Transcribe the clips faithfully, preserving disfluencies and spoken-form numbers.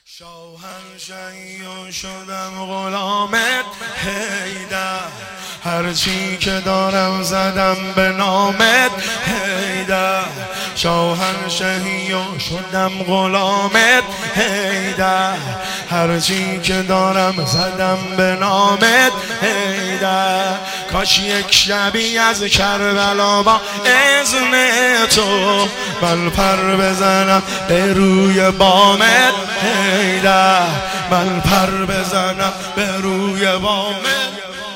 شاهنشهی و شدم غلامت حیدر، هرچی که دارم زدم به نامت حیدر. شاهنشهی و شدم غلامت حیدر، هرچی که دارم زدم به نامت حیدر. کاش یک شبی از کربلا با اذن تو من پر بزنم به روی بامت حیدر، من پر بزنم به روی بامت.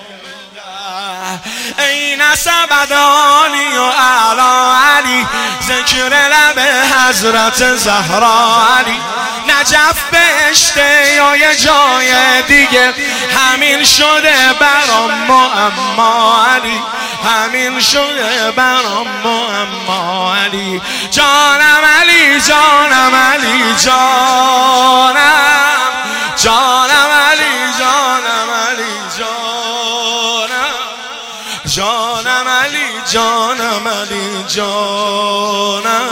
ای نسب علی و اعلی علی، ذکر لب حضرت زهرا علی. نجف بهشته یا یه جای دیگه، همین شده برام معما علی، همین شده برام معما علی. جانم علی جانم علی جانم، جانم علی جانم علی جانم، جانم علی جانم علی جانم.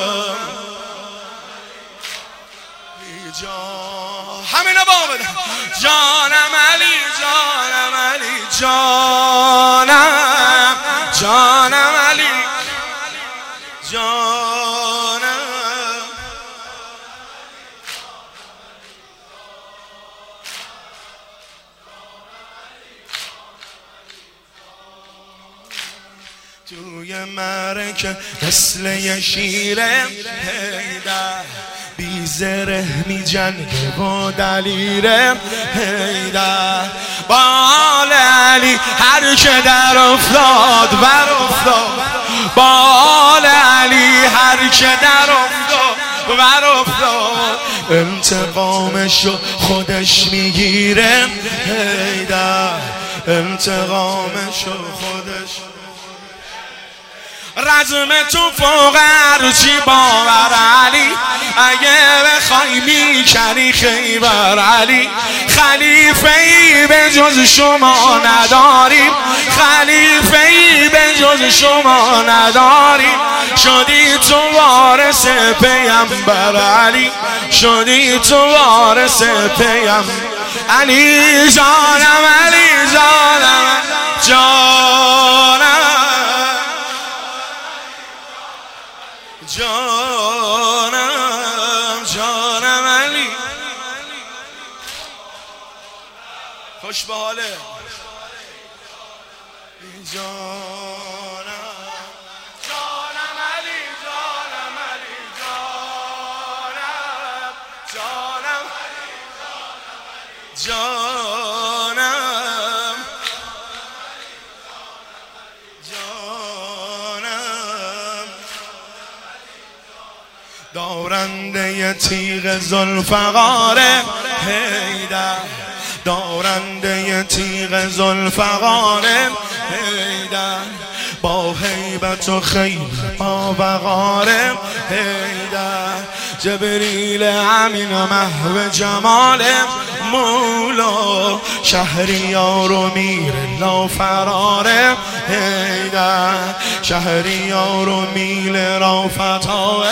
همین با بده. جانم علی جانم علی جانم، جانم علی جانم. توی معرکه مثل یه شیره حیدر، بی زره می جنگه و دلیره حیدر. بال علی هر که در افتاد بر افتاد، بال علی هر که در افتاد بر افتاد. انتقامشو خودش میگیره حیدر، انتقامشو خودش. رزم تو فوق هرچی باور علی، اگه بخوای میکنی خیبر علی. خلیفه ای به جز شما نداریم، خلیفه ای به جز شما نداریم. شدی تو وارث پیامبر علی، شدی تو وارث پیامبر علی. جانم علی جانم جانم جانم، جانم علی. خوش به حاله جانم، جانم علی جانم علی جانم، جانم جانم جانم. دارنده تیغ ذوالفقار حیدر، دارنده تیغ ذوالفقار حیدر. با هیبت و خیل با وقار حیدر. جبریل امین و محو جمال مولا، شهریار و میر لا فرار حیدر. شهریار و میل را فتاه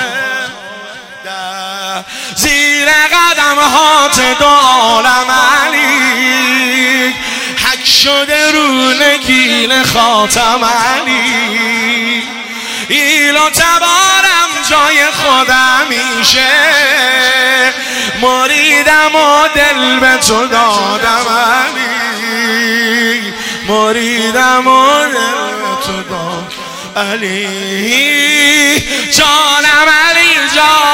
زیر قدم هات دو عالم علی، حک شده رو نگین خاتم علی. ایل و تبارم جای خودم میشه، مریدم و دل به تو دادم علی، مریدم و دل به تو دادم علی. جانم علی جان